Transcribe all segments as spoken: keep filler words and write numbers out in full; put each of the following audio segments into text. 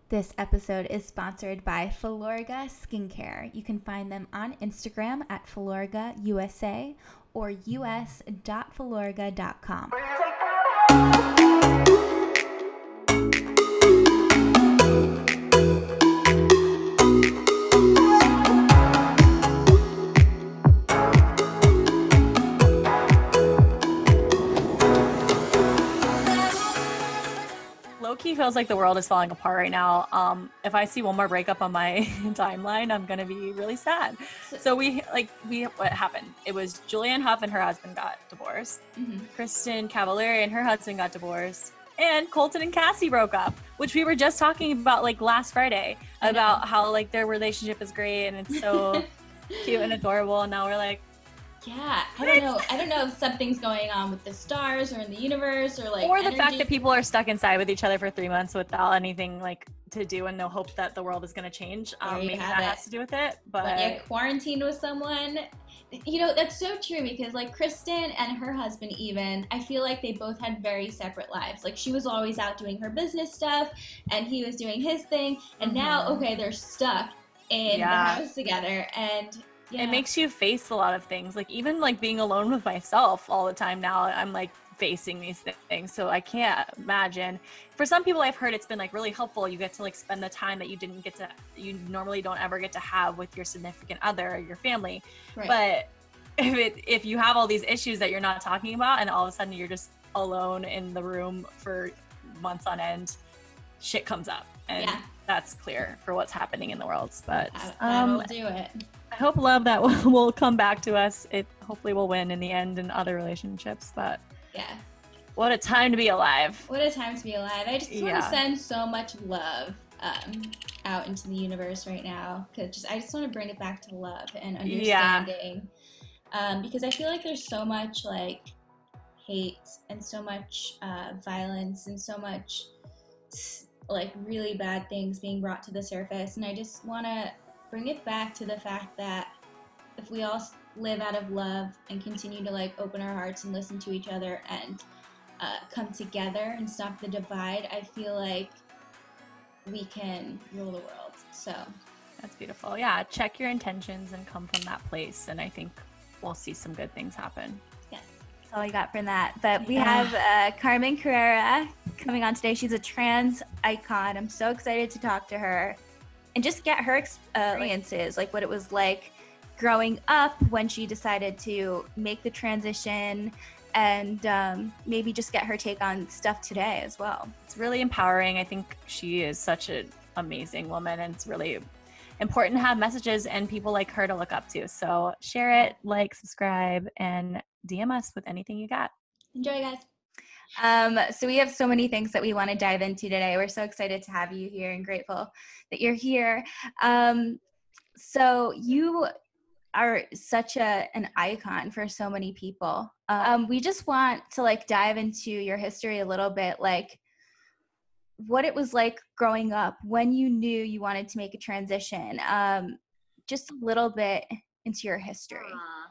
This episode is sponsored by Filorga Skincare. You can find them on Instagram at Filorga U S A or u s dot filorga dot com. Low-key feels like the world is falling apart right now. Um, if I see one more breakup on my timeline, I'm gonna be really sad. So we like we what happened? It was Julianne Hough and her husband got divorced. Mm-hmm. Kristin Cavallari and her husband got divorced. And Colton and Cassie broke up, which we were just talking about like last Friday about how like their relationship is great and it's so cute and adorable. And now we're like, yeah, I don't know. I don't know if something's going on with the stars or in the universe or like or the energy. fact that people are stuck inside with each other for three months without anything like to do and no hope that the world is going to change. Um, There you maybe have that it. has to do with it. But When you're quarantined with someone, you know, that's so true because like Kristin and her husband even, I feel like they both had very separate lives. Like she was always out doing her business stuff and he was doing his thing. And now, Mhm. okay, they're stuck in Yeah. the house together and yeah. it makes you face a lot of things. Like even like being alone with myself all the time now, I'm like facing these things. So I can't imagine. For some people I've heard it's been like really helpful. You get to like spend the time that you didn't get to, you normally don't ever get to have with your significant other or your family. Right. But if it, if you have all these issues that you're not talking about and all of a sudden you're just alone in the room for months on end, shit comes up. And Yeah. that's clear for what's happening in the world. But That, um, that'll do it. I hope love that will, will come back to us. It hopefully will win in the end in other relationships. But Yeah. what a time to be alive. What a time to be alive. I just want Yeah. to send so much love um, out into the universe right now. Cause just, I just want to bring it back to love and understanding. Um, because I feel like there's so much like hate and so much uh, violence and so much like really bad things being brought to the surface. And I just want to bring it back to the fact that if we all live out of love and continue to like open our hearts and listen to each other and uh, come together and stop the divide, I feel like we can rule the world. So That's beautiful. Yeah, check your intentions and come from that place. And I think we'll see some good things happen. yes. That's all I got from that. But we Yeah. have uh, Carmen Carrera coming on today. She's a trans icon. I'm so excited to talk to her and just get her ex- uh, experiences, like what it was like growing up when she decided to make the transition and um, maybe just get her take on stuff today as well. It's really empowering. I think she is such an amazing woman and it's really important to have messages and people like her to look up to. So share it, like, subscribe, and D M us with anything you got. Enjoy, guys. Um, so we have so many things that we want to dive into today. We're so excited to have you here and grateful that you're here. Um, so you are such a an icon for so many people. Um, we just want to like dive into your history a little bit, like what it was like growing up, when you knew you wanted to make a transition, um, just a little bit into your history. Hmm.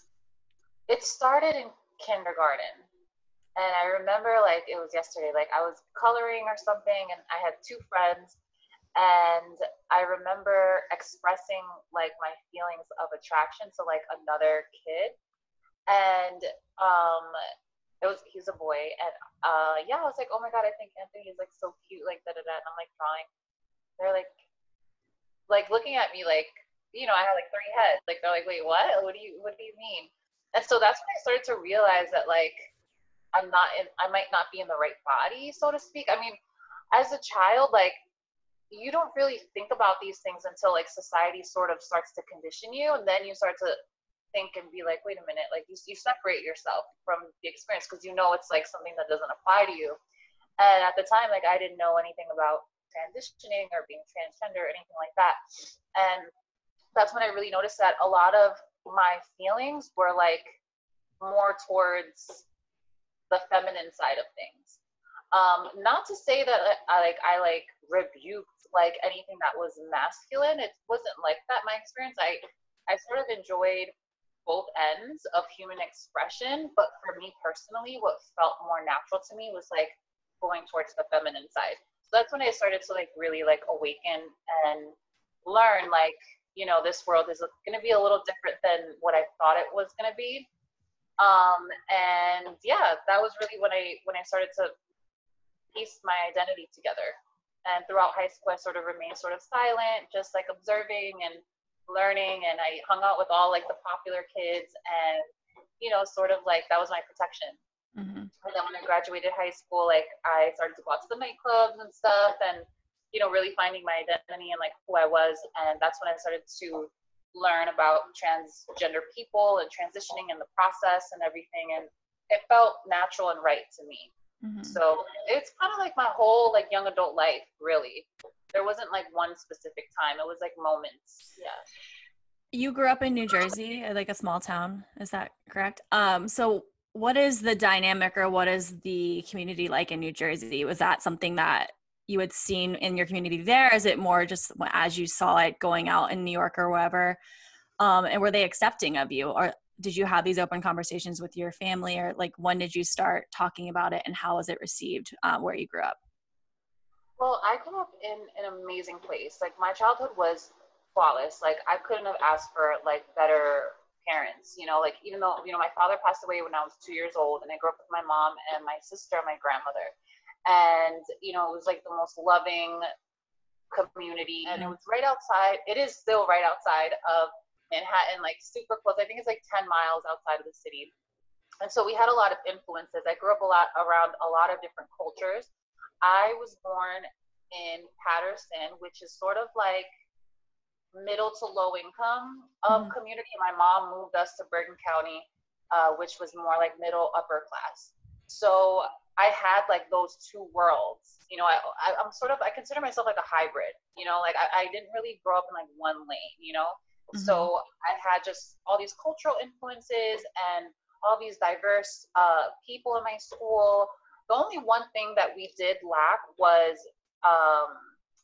It started in kindergarten. And I remember like it was yesterday, like I was coloring or something and I had two friends and I remember expressing like my feelings of attraction to like another kid. And um it was he's a boy and uh yeah, I was like, oh my god, I think Anthony is like so cute, like da da da, and I'm like drawing. They're like like looking at me like, you know, I had like three heads. Like they're like, wait, what? What do you what do you mean? And so that's when I started to realize that like I'm not in, I might not be in the right body, so to speak. I mean, as a child, like, you don't really think about these things until, like, society sort of starts to condition you, and then you start to think and be like, wait a minute, like, you, you separate yourself from the experience because you know it's, like, something that doesn't apply to you. And at the time, like, I didn't know anything about transitioning or being transgender or anything like that. And that's when I really noticed that a lot of my feelings were, like, more towards the feminine side of things. Um, not to say that I like I like rebuked like anything that was masculine. It wasn't like that. My experience, I I sort of enjoyed both ends of human expression, but for me personally, what felt more natural to me was like going towards the feminine side. So that's when I started to like really like awaken and learn like, you know, this world is going to be a little different than what I thought it was going to be. Um, and yeah, that was really when I, when I started to piece my identity together. And throughout high school, I sort of remained sort of silent, just like observing and learning. And I hung out with all like the popular kids, and, you know, sort of like that was my protection. Mm-hmm. And then when I graduated high school, like I started to go out to the nightclubs and stuff, and, you know, really finding my identity and like who I was. And that's when I started to learn about transgender people and transitioning in the process and everything. And it felt natural and right to me. Mm-hmm. So it's kind of like my whole like young adult life, really. There wasn't like one specific time. It was like moments. Yeah. You grew up in New Jersey, like a small town. Is that correct? Um, so what is the dynamic, or what is the community like in New Jersey? Was that something that you had seen in your community there? Is it more just as you saw it going out in New York or wherever? Um, and were they accepting of you? Or did you have these open conversations with your family, or like when did you start talking about it, and how was it received uh, where you grew up? Well, I grew up in an amazing place. Like my childhood was flawless. Like I couldn't have asked for like better parents, you know, like even though, you know, my father passed away when I was two years old, and I grew up with my mom and my sister and my grandmother. And, you know, it was like the most loving community, and it was right outside. It is still right outside of Manhattan, like super close. I think it's like ten miles outside of the city. And so we had a lot of influences. I grew up a lot around a lot of different cultures. I was born in Paterson, which is sort of like middle to low income um, mm-hmm. community. My mom moved us to Bergen County, uh, which was more like middle upper class. So I had like those two worlds. You know, I, I I'm sort of I consider myself like a hybrid. You know, like I, I didn't really grow up in like one lane. You know. Mm-hmm. So I had just all these cultural influences and all these diverse uh, people in my school. The only one thing that we did lack was um,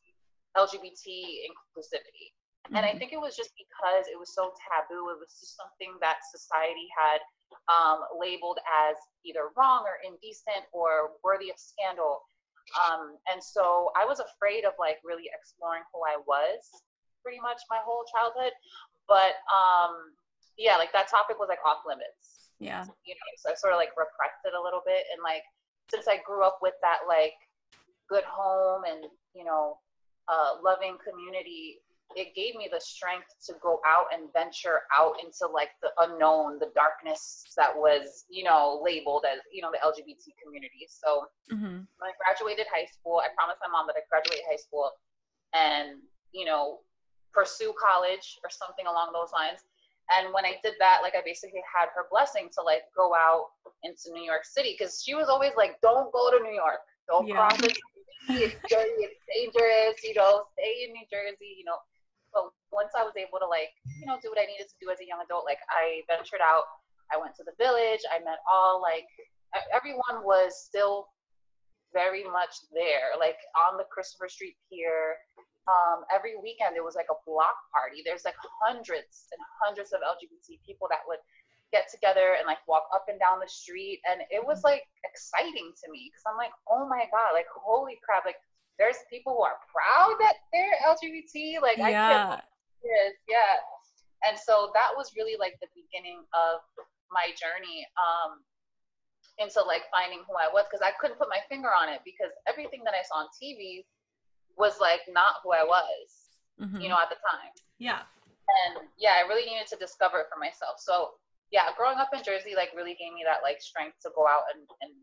L G B T inclusivity. Mm-hmm. And I think it was just because it was so taboo. It was just something that society had um, labeled as either wrong or indecent or worthy of scandal. Um, and so I was afraid of like really exploring who I was pretty much my whole childhood. But um, yeah, like that topic was like off limits. Yeah. You know, so I sort of like repressed it a little bit. And like, since I grew up with that like good home and, you know, uh, loving community, it gave me the strength to go out and venture out into like the unknown, the darkness that was, you know, labeled as, you know, the L G B T community. So mm-hmm. when I graduated high school, I promised my mom that I'd graduate high school and, you know, pursue college or something along those lines. And when I did that, like I basically had her blessing to like go out into New York City, because she was always like, don't go to New York, don't yeah. cross the street, it's dirty, it's dangerous, you know, stay in New Jersey, you know. But once I was able to like, you know, do what I needed to do as a young adult, like I ventured out, I went to the Village, I met all like, everyone was still very much there, like on the Christopher Street Pier. Um, every weekend there was like a block party. There's like hundreds and hundreds of L G B T people that would get together and like walk up and down the street, and it was like exciting to me because I'm like, oh my god, like holy crap, like there's people who are proud that they're L G B T. Like yeah. I can't believe this. Yeah. And so that was really like the beginning of my journey um, into like finding who I was, because I couldn't put my finger on it because everything that I saw on T V was like not who I was, mm-hmm. you know, at the time. Yeah. And yeah, I really needed to discover it for myself. So yeah, growing up in Jersey, like really gave me that like strength to go out and, and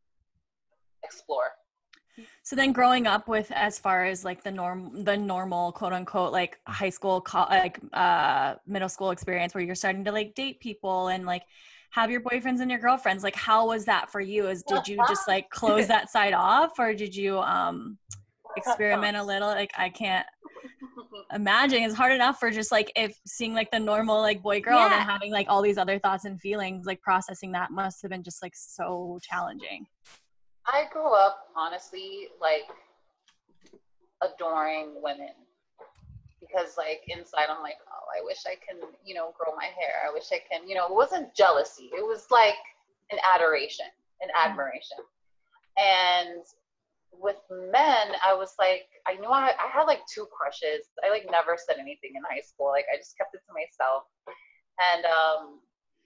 explore. So then growing up with, as far as like the norm, the normal quote unquote, like high school, co- like uh, middle school experience where you're starting to like date people and like have your boyfriends and your girlfriends, like how was that for you? Is did you just like close that side off, or did you, um, experiment a little? Like I can't imagine. It's hard enough for just like if seeing like the normal like boy girl yeah. and then having like all these other thoughts and feelings, like processing that must have been just like so challenging. I grew up honestly like adoring women, because like inside I'm like, oh, I wish I can, you know, grow my hair, I wish I can, you know, it wasn't jealousy, it was like an adoration, an admiration. And with men, I was like, I knew I, I had like two crushes. I like never said anything in high school. Like I just kept it to myself. And um,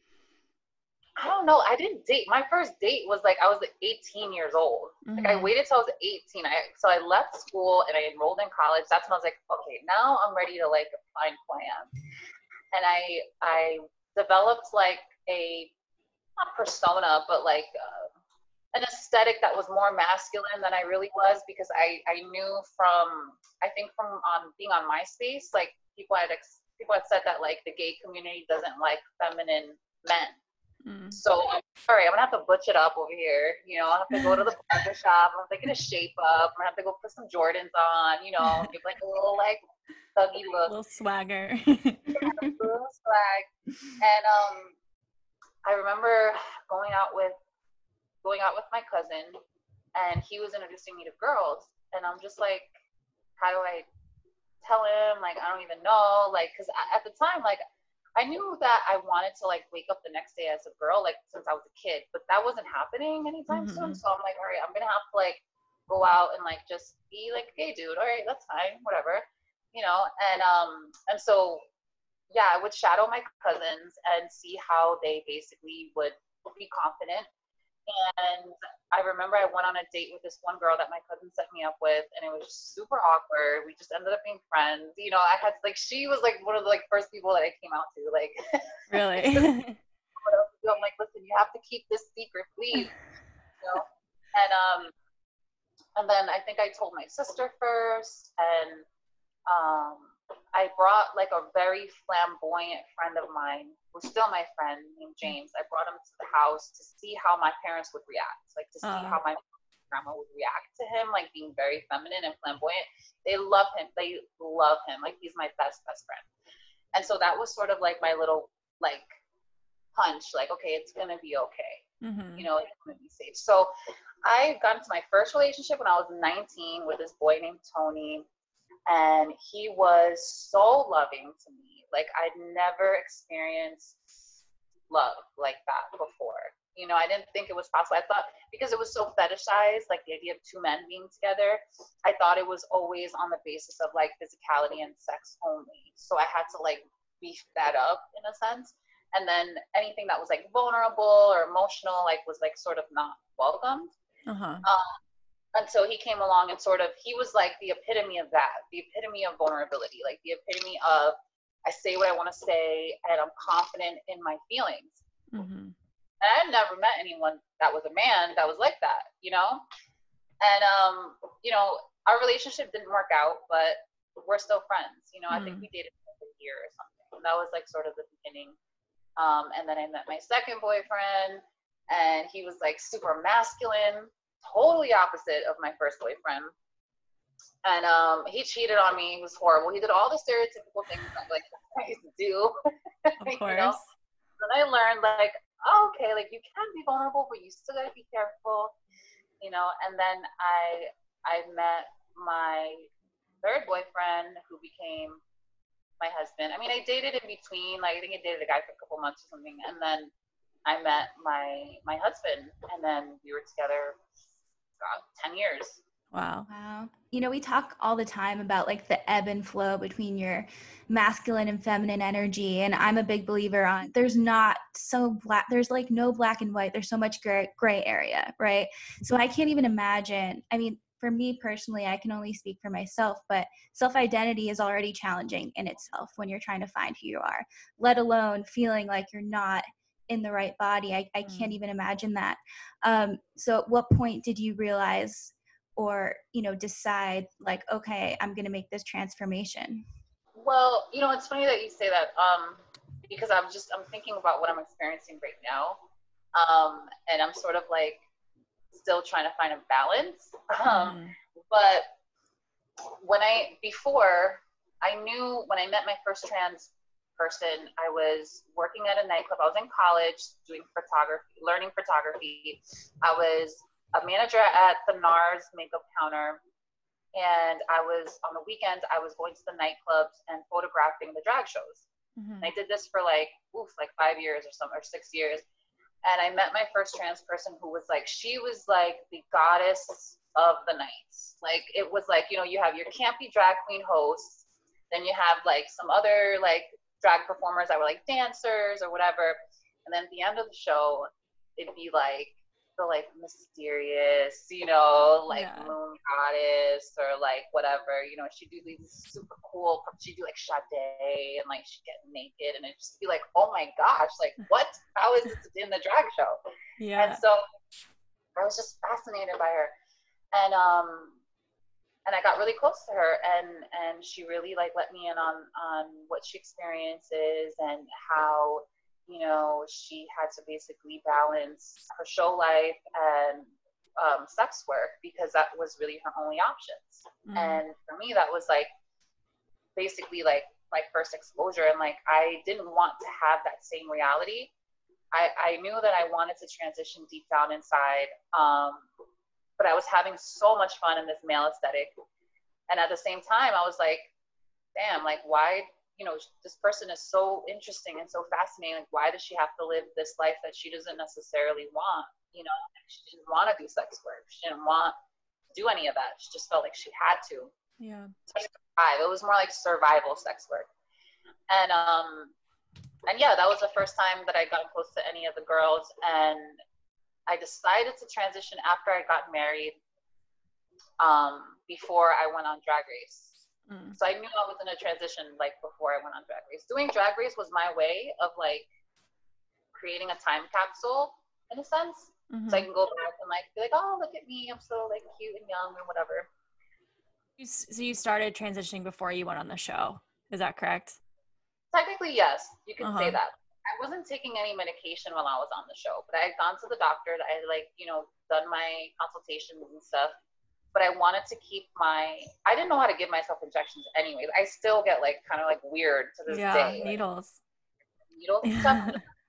I don't know. I didn't date. My first date was like, I was like eighteen years old. Mm-hmm. Like I waited till I was eighteen. I, so I left school and I enrolled in college. That's when I was like, okay, now I'm ready to like find who I am. And I, I developed like a, not persona, but like uh, an aesthetic that was more masculine than I really was, because I, I knew from, I think from on being on MySpace, like people had, ex, people had said that like the gay community doesn't like feminine men. Mm. So, sorry, I'm gonna have to butch it up over here. You know, I have to go to the barber shop. I'm gonna get a shape up. I'm gonna have to go put some Jordans on. You know, give like a little like thuggy look, a little swagger, yeah, a little swag. And um, I remember going out with going out with my cousin, and he was introducing me to girls, and I'm just like, how do I tell him? Like, I don't even know. Like, because at the time, like, I knew that I wanted to like wake up the next day as a girl, like since I was a kid, but that wasn't happening anytime mm-hmm. soon. So I'm like, all right, I'm gonna have to like go out and like just be like a gay dude. All right, that's fine, whatever, you know. And um, and so yeah, I would shadow my cousins and see how they basically would be confident. And I remember I went on a date with this one girl that my cousin set me up with, and it was just super awkward. We just ended up being friends. You know, I had like, she was like one of the like first people that I came out to. Like, really? I'm like, listen, you have to keep this secret, please. You know, and um, and then I think I told my sister first, and um, I brought like a very flamboyant friend of mine, who's still my friend, named James. I brought him to the house to see how my parents would react, like to see uh. how my grandma would react to him, like being very feminine and flamboyant. They love him. They love him. Like he's my best, best friend. And so that was sort of like my little like hunch, like, okay, it's going to be okay. Mm-hmm. You know, it's going to be safe. So I got into my first relationship when I was nineteen with this boy named Tony. And he was so loving to me. Like I'd never experienced love like that before. You know, I didn't think it was possible. I thought, because it was so fetishized, like the idea of two men being together, I thought it was always on the basis of like physicality and sex only. So I had to like beef that up in a sense. And then anything that was like vulnerable or emotional, like was like sort of not welcomed. Uh-huh. Um, Until he came along and sort of, he was like the epitome of that, the epitome of vulnerability, like the epitome of, I say what I want to say and I'm confident in my feelings. Mm-hmm. And I had never met anyone that was a man that was like that, you know? And, um, you know, our relationship didn't work out, but we're still friends. You know, mm-hmm. I think we dated for a year or something. And that was like sort of the beginning. Um, and then I met my second boyfriend, and he was like super masculine, totally opposite of my first boyfriend. And um, he cheated on me. He was horrible. He did all the stereotypical things that like I used to do. Of course. You know? And I learned like, oh, okay, like you can be vulnerable, but you still gotta be careful, you know. And then I I met my third boyfriend, who became my husband. I mean, I dated in between, like I think I dated a guy for a couple months or something, and then I met my my husband, and then we were together God, ten years. Wow. Wow. You know, we talk all the time about like the ebb and flow between your masculine and feminine energy. And I'm a big believer on there's not so black, there's like no black and white. There's so much gray, gray area, right? So I can't even imagine. I mean, for me personally, I can only speak for myself, but self-identity is already challenging in itself when you're trying to find who you are, let alone feeling like you're not in the right body. I, I can't even imagine that. Um, so at what point did you realize or, you know, decide like, okay, I'm going to make this transformation? Well, you know, it's funny that you say that, um, because I'm just, I'm thinking about what I'm experiencing right now. Um, and I'm sort of like still trying to find a balance. Um, mm. But when I, before I knew, when I met my first trans person, I was working at a nightclub. I was in college doing photography, learning photography. I was a manager at the NARS makeup counter, and I was on the weekends, I was going to the nightclubs and photographing the drag shows. Mm-hmm. And I did this for like, oof, like five years or some, or six years. And I met my first trans person who was like, she was like the goddess of the night. Like, it was like, you know, you have your campy drag queen hosts, then you have like some other like drag performers that were like dancers or whatever. And then at the end of the show, it'd be like the like mysterious, you know, like yeah. moon goddess or like whatever, you know, she'd do these super cool, she'd do like Sade and like she'd get naked and it'd just be like, oh my gosh, like what? How is this in the drag show? Yeah. And so I was just fascinated by her. And um and I got really close to her and and she really like let me in on on what she experiences and how, you know, she had to basically balance her show life and um, sex work because that was really her only options. Mm. And for me, that was like basically like my first exposure. And like, I didn't want to have that same reality. I, I knew that I wanted to transition deep down inside. Um, but I was having so much fun in this male aesthetic. And at the same time, I was like, damn, like why, you know, this person is so interesting and so fascinating. Like, why does she have to live this life that she doesn't necessarily want? You know, she didn't want to do sex work. She didn't want to do any of that. She just felt like she had to. Yeah. It was more like survival sex work. And, um, and yeah, that was the first time that I got close to any of the girls. And I decided to transition after I got married, um, before I went on Drag Race. Mm. So I knew I was in a transition like before I went on Drag Race. Doing Drag Race was my way of like creating a time capsule in a sense. Mm-hmm. So I can go back and like be like, oh, look at me, I'm so like cute and young and whatever. So you started transitioning before you went on the show, is that correct? Technically, yes, you can uh-huh. say that. I wasn't taking any medication while I was on the show, but I had gone to the doctor. I had like, you know, done my consultations and stuff. But I wanted to keep my, I didn't know how to give myself injections anyways. I still get like kind of like weird to this yeah, day. Needles. Like, needles and stuff.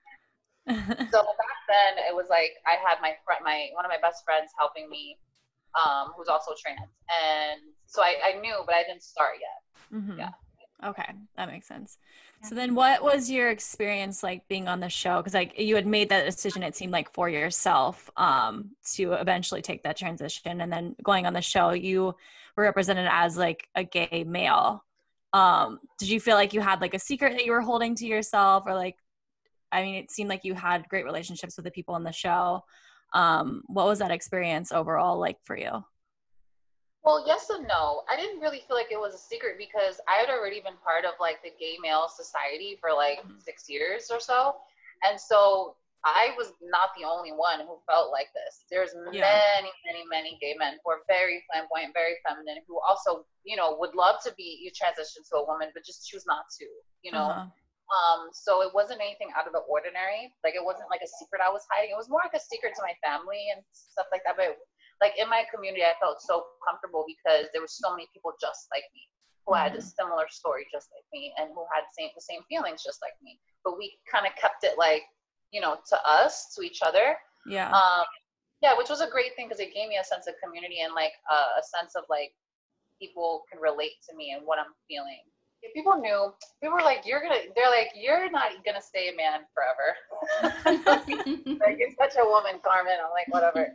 So back then it was like, I had my friend, my, one of my best friends helping me, um, who's also trans. And so I, I knew, but I didn't start yet. Mm-hmm. Yeah. Okay. That makes sense. So then what was your experience like being on the show? Because like you had made that decision, it seemed like for yourself, um, to eventually take that transition. And then going on the show, you were represented as like a gay male. Um, did you feel like you had like a secret that you were holding to yourself, or like, I mean, it seemed like you had great relationships with the people on the show. Um, what was that experience overall like for you? Well, yes and no. I didn't really feel like it was a secret because I had already been part of like the gay male society for like mm-hmm. six years or so. And so I was not the only one who felt like this. There's yeah. many, many, many gay men who are very flamboyant, very feminine, who also, you know, would love to be, you transition to a woman, but just choose not to, you know? Uh-huh. Um, so it wasn't anything out of the ordinary. Like, it wasn't like a secret I was hiding. It was more like a secret to my family and stuff like that. But like in my community, I felt so comfortable because there were so many people just like me who mm-hmm. had a similar story just like me and who had the same, the same feelings just like me. But we kind of kept it like, you know, to us, to each other. Yeah. Um, yeah, which was a great thing because it gave me a sense of community and like uh, a sense of like people can relate to me and what I'm feeling. If people knew, people were like, you're gonna, they're like, you're not gonna stay a man forever. Like, you're such a woman, Carmen. I'm like, whatever.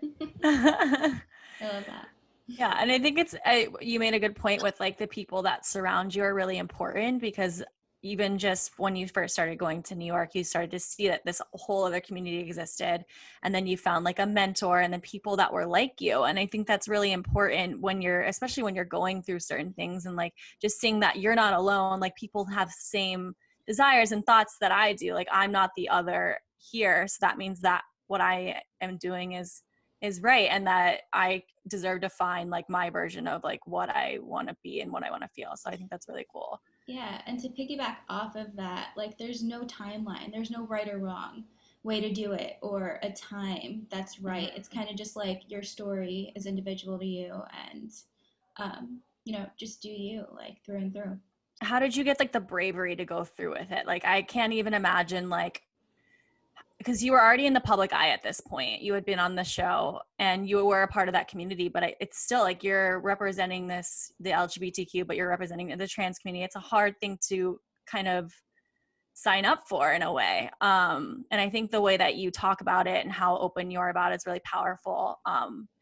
I love that. Yeah. And I think it's, I, you made a good point with like the people that surround you are really important, because even just when you first started going to New York, you started to see that this whole other community existed. And then you found like a mentor and then people that were like you. And I think that's really important when you're, especially when you're going through certain things and like just seeing that you're not alone, like people have the same desires and thoughts that I do. Like, I'm not the other here. So that means that what I am doing is, is right. And that I deserve to find like my version of like what I want to be and what I want to feel. So I think that's really cool. Yeah, and to piggyback off of that, like there's no timeline, there's no right or wrong way to do it or a time that's right. It's kind of just like your story is individual to you and, um, you know, just do you like through and through. How did you get like the bravery to go through with it? Like, I can't even imagine like, because you were already in the public eye at this point. You had been on the show and you were a part of that community, but it's still like you're representing this, the L G B T Q, but you're representing the trans community. It's a hard thing to kind of sign up for in a way. Um, and I think the way that you talk about it and how open you are about it is really powerful. Um,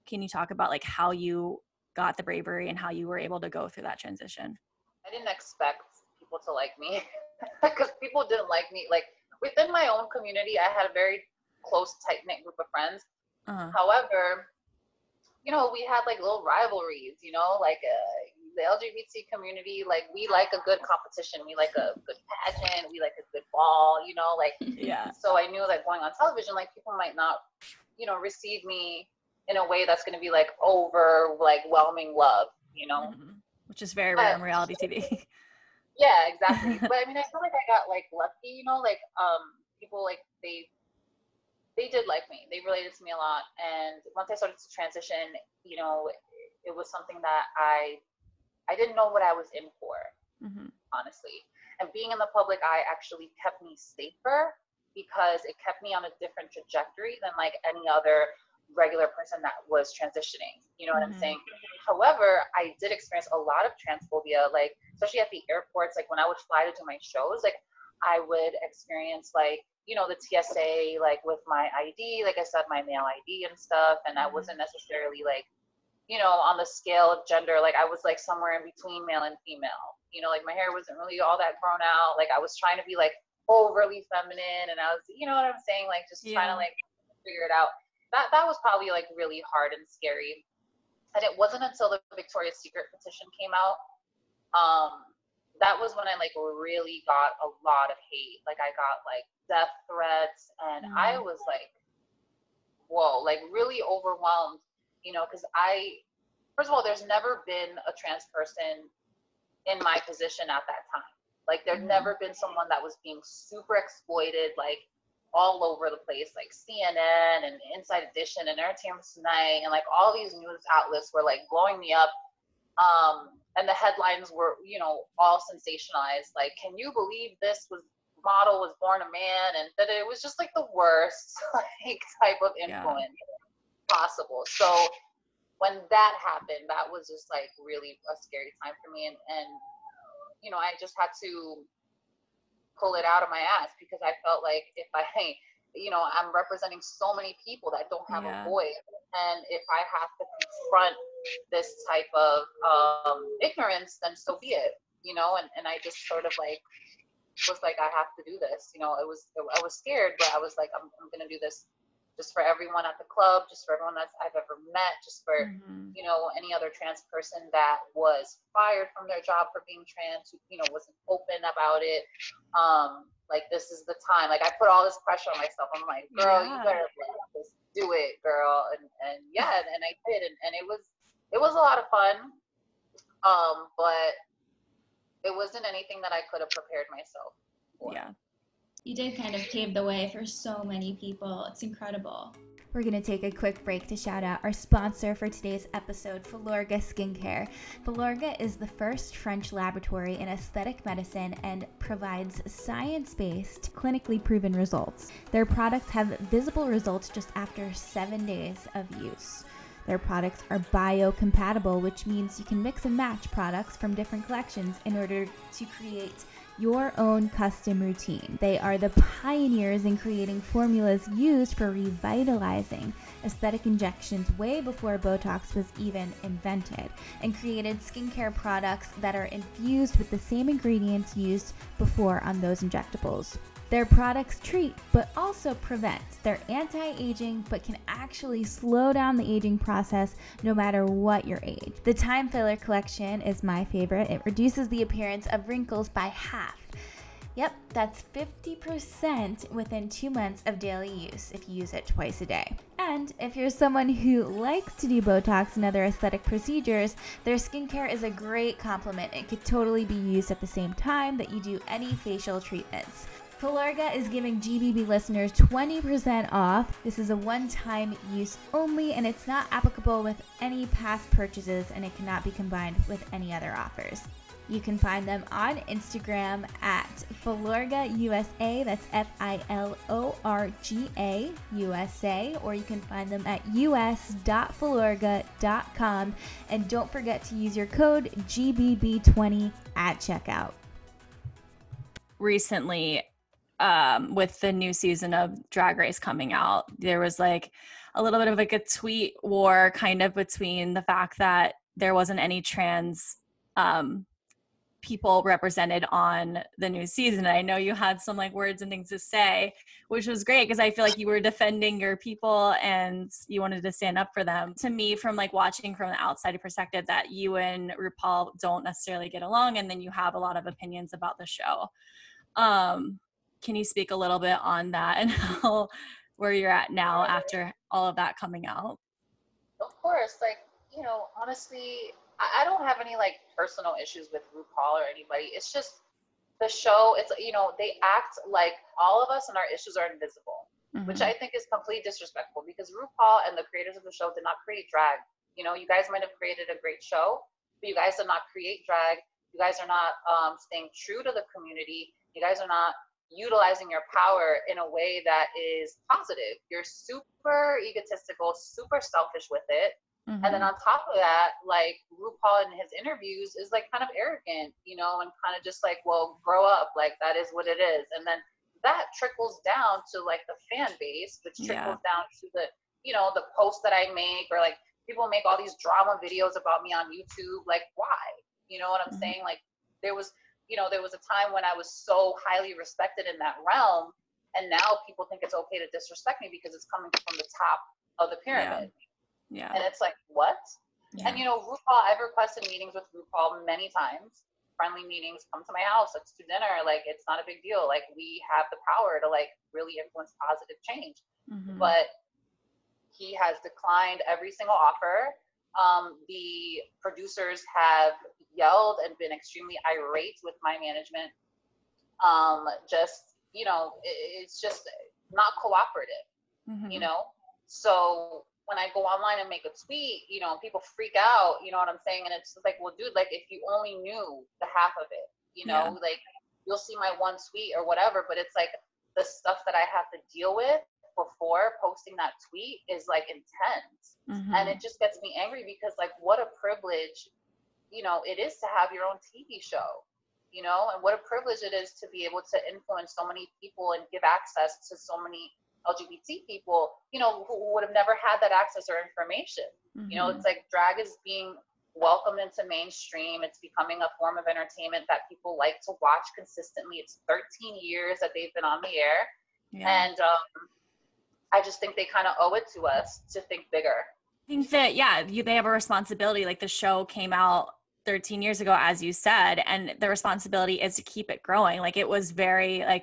Can you talk about like how you got the bravery and how you were able to go through that transition? I didn't expect people to like me because people didn't like me. Like within my own community, I had a very close, tight-knit group of friends. Uh-huh. However, you know, we had like little rivalries, you know, like uh, the L G B T community, like we like a good competition. We like a good pageant. We like a good ball, you know, like, yeah. So I knew that going on television, like people might not, you know, receive me in a way that's going to be like over like whelming love, you know, mm-hmm. Which is very rare in reality T V. Yeah, exactly. But I mean, I feel like I got like lucky, you know, like um, people like they, they did like me. They related to me a lot. And once I started to transition, you know, it was something that I, I didn't know what I was in for, mm-hmm. honestly. And being in the public eye actually kept me safer because it kept me on a different trajectory than like any other regular person that was transitioning, you know what mm-hmm. I'm saying? However, I did experience a lot of transphobia, like especially at the airports, like when I would fly to do my shows, like I would experience like, you know, the T S A, like with my I D, like I said, my male I D and stuff, and I wasn't necessarily like, you know, on the scale of gender, like I was like somewhere in between male and female, you know, like my hair wasn't really all that grown out, like I was trying to be like overly feminine, and I was, you know what I'm saying, like just yeah. trying to like figure it out. That that was probably like really hard and scary. And it wasn't until the Victoria's Secret petition came out, um, that was when I like really got a lot of hate. Like I got like death threats, and mm. I was like, whoa, like really overwhelmed, you know, because I, first of all, there's never been a trans person in my position at that time. Like there'd mm. never been someone that was being super exploited, like all over the place, like C N N and Inside Edition and Entertainment Tonight, and like all these news outlets were like blowing me up. Um, and the headlines were, you know, all sensationalized. Like, can you believe this was model was born a man? And that it was just like the worst like type of influence yeah. possible. So when that happened, that was just like really a scary time for me. And, and you know, I just had to pull it out of my ass because I felt like if I, you know, I'm representing so many people that don't have yeah. a voice, and if I have to confront this type of um, ignorance, then so be it, you know. And, and I just sort of like was like, I have to do this, you know. It was I was scared, but I was like, I'm I'm gonna do this just for everyone at the club, just for everyone that I've ever met, just for, mm-hmm. you know, any other trans person that was fired from their job for being trans, who, you know, wasn't open about it. Um, like, this is the time. Like, I put all this pressure on myself. I'm like, girl, yeah. you better just do it, girl. And, and yeah, and, and I did. And, and it was, it was a lot of fun. Um, but it wasn't anything that I could have prepared myself for. Yeah. You did kind of pave the way for so many people. It's incredible. We're going to take a quick break to shout out our sponsor for today's episode, Filorga Skincare. Filorga is the first French laboratory in aesthetic medicine and provides science-based, clinically proven results. Their products have visible results just after seven days of use. Their products are biocompatible, which means you can mix and match products from different collections in order to create your own custom routine. They are the pioneers in creating formulas used for revitalizing aesthetic injections way before Botox was even invented, and created skincare products that are infused with the same ingredients used before on those injectables. Their products treat, but also prevent. They're anti-aging, but can actually slow down the aging process no matter what your age. The Time Filler collection is my favorite. It reduces the appearance of wrinkles by half. Yep, that's fifty percent within two months of daily use if you use it twice a day. And if you're someone who likes to do Botox and other aesthetic procedures, their skincare is a great complement. It could totally be used at the same time that you do any facial treatments. Filorga is giving G B B listeners twenty percent off. This is a one-time use only, and it's not applicable with any past purchases, and it cannot be combined with any other offers. You can find them on Instagram at Filorga U S A, that's F I L O R G A U S A, or you can find them at u s dot filorga dot com, and don't forget to use your code G B B twenty at checkout. Recently, Um, with the new season of Drag Race coming out, there was like a little bit of like a tweet war kind of between the fact that there wasn't any trans um, people represented on the new season. I know you had some like words and things to say, which was great because I feel like you were defending your people and you wanted to stand up for them. To me, from like watching from the outside perspective, that you and RuPaul don't necessarily get along, and then you have a lot of opinions about the show. Um, can you speak a little bit on that and how where you're at now after all of that coming out? Of course, like, you know, honestly, I, I don't have any like personal issues with RuPaul or anybody. It's just the show. It's, you know, they act like all of us and our issues are invisible, mm-hmm. which I think is completely disrespectful, because RuPaul and the creators of the show did not create drag. You know, you guys might have created a great show, but you guys did not create drag. You guys are not um, staying true to the community. You guys are not utilizing your power in a way that is positive. You're super egotistical, super selfish with it. Mm-hmm. And then on top of that, like RuPaul in his interviews is like kind of arrogant, you know, and kind of just like, well, grow up, like that is what it is. And then that trickles down to like the fan base, which trickles yeah. down to the, you know, the posts that I make, or like people make all these drama videos about me on YouTube. Like, why? You know what I'm mm-hmm. saying? Like there was, you know, there was a time when I was so highly respected in that realm, and now people think it's okay to disrespect me because it's coming from the top of the pyramid. Yeah. yeah. And it's like, what? Yeah. And, you know, RuPaul, I've requested meetings with RuPaul many times, friendly meetings, come to my house, let's do dinner. Like, it's not a big deal. Like, we have the power to, like, really influence positive change. Mm-hmm. But he has declined every single offer. Um, the producers have yelled and been extremely irate with my management. Um, just, you know, it, it's just not cooperative, mm-hmm. you know? So when I go online and make a tweet, you know, people freak out, you know what I'm saying? And it's like, well, dude, like if you only knew the half of it, you know, yeah. like you'll see my one tweet or whatever, but it's like the stuff that I have to deal with before posting that tweet is like intense. Mm-hmm. And it just gets me angry because like, what a privilege, you know, it is to have your own T V show, you know, and what a privilege it is to be able to influence so many people and give access to so many L G B T people, you know, who would have never had that access or information. Mm-hmm. You know, it's like drag is being welcomed into mainstream. It's becoming a form of entertainment that people like to watch consistently. It's thirteen years that they've been on the air. Yeah. And um, I just think they kind of owe it to us to think bigger. I think that, yeah, you, they have a responsibility. Like the show came out thirteen years ago, as you said, and the responsibility is to keep it growing. Like it was very like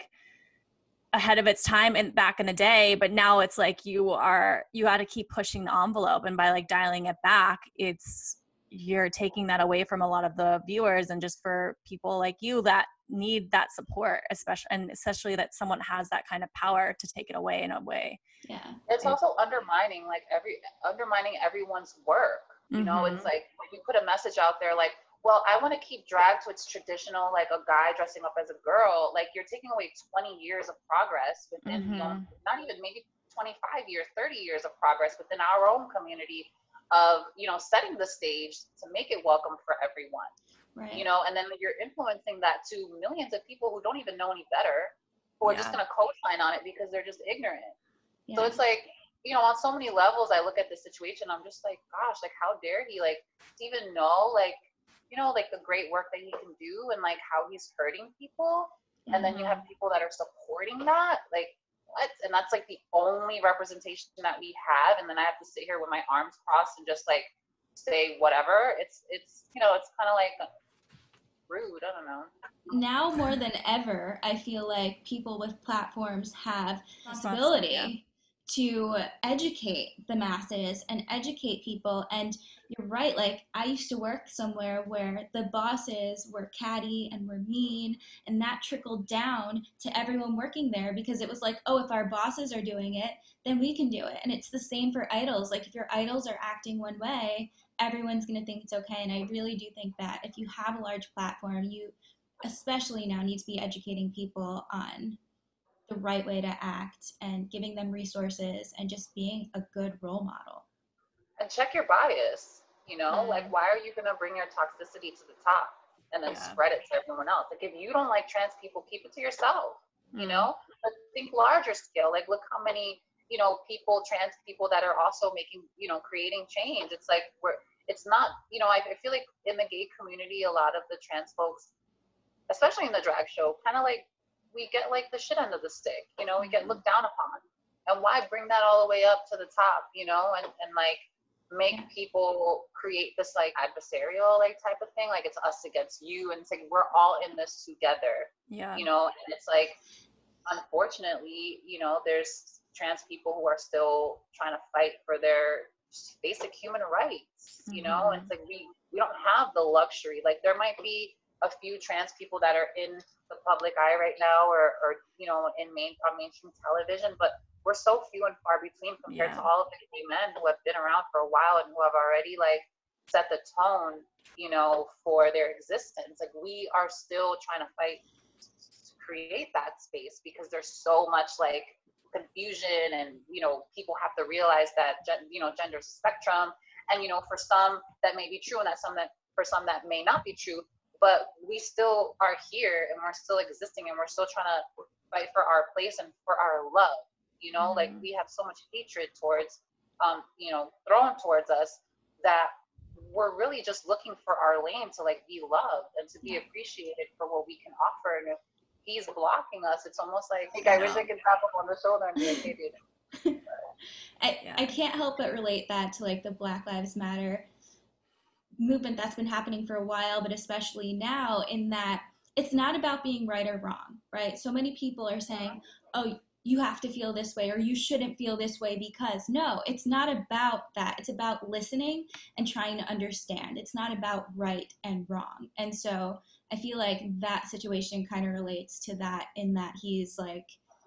ahead of its time and back in the day, but now it's like you are, you got to keep pushing the envelope. And by like dialing it back, it's, you're taking that away from a lot of the viewers, and just for people like you that need that support, especially, and especially that someone has that kind of power to take it away in a way. Yeah. It's also undermining like every, undermining everyone's work. You mm-hmm. know, it's like when you put a message out there, like, well, I want to keep drag to its traditional, like a guy dressing up as a girl. Like you're taking away twenty years of progress within, mm-hmm. you know, not even maybe twenty-five years, thirty years of progress within our own community of, you know, setting the stage to make it welcome for everyone. Right. You know, and then you're influencing that to millions of people who don't even know any better, who are yeah. just going to co-sign on it because they're just ignorant. Yeah. So it's like, you know, on so many levels, I look at this situation, I'm just like, gosh, like, how dare he, like, even know, like, you know, like the great work that he can do and like how he's hurting people. Mm-hmm. And then you have people that are supporting that, like, what? And that's like the only representation that we have. And then I have to sit here with my arms crossed and just like say whatever. It's, it's, you know, it's kind of like rude. I don't know. Now more than ever, I feel like people with platforms have responsibility yeah. to educate the masses and educate people. And you're right, like I used to work somewhere where the bosses were catty and were mean, and that trickled down to everyone working there because it was like, oh, if our bosses are doing it, then we can do it. And it's the same for idols. Like if your idols are acting one way, everyone's going to think it's okay. And I really do think that if you have a large platform, you especially now need to be educating people on the right way to act and giving them resources and just being a good role model. And check your bias, you know, mm. like why are you going to bring your toxicity to the top and then yeah. spread it to everyone else? Like if you don't like trans people, keep it to yourself, mm. you know, but think larger scale. Like look how many, you know, people, trans people that are also making, you know, creating change. It's like, we're, it's not, you know, I, I feel like in the gay community, a lot of the trans folks, especially in the drag show, kind of like, we get like the shit end of the stick, you know, we get looked down upon. And why bring that all the way up to the top, you know, and, and like make people create this like adversarial like type of thing, like it's us against you, and it's like we're all in this together. Yeah. You know, and it's like, unfortunately, you know, there's trans people who are still trying to fight for their basic human rights, you know, Mm-hmm. and it's like we, we don't have the luxury. Like there might be a few trans people that are in the public eye right now, or, or you know, in main on mainstream television, but we're so few and far between compared Yeah. to all of the gay men who have been around for a while and who have already like set the tone, you know, for their existence. Like we are still trying to fight to create that space, because there's so much like confusion, and you know, people have to realize that gen- you know, gender is a spectrum, and you know, for some that may be true, and that some that for some that may not be true, but we still are here, and we're still existing, and we're still trying to fight for our place and for our love. You know, Mm-hmm. like we have so much hatred towards, um, you know, thrown towards us, that we're really just looking for our lane to like be loved and to be Yeah. appreciated for what we can offer. And if he's blocking us, it's almost like, like I I wish know. I could tap him on the shoulder and be like, hey, dude. I, Yeah. I can't help but relate that to like the Black Lives Matter movement that's been happening for a while, but especially now, in that it's not about being right or wrong, right? So many people are saying, oh, you have to feel this way, or you shouldn't feel this way, because no, it's not about that. It's about listening and trying to understand. It's not about right and wrong. And so I feel like that situation kind of relates to that, in that he's like,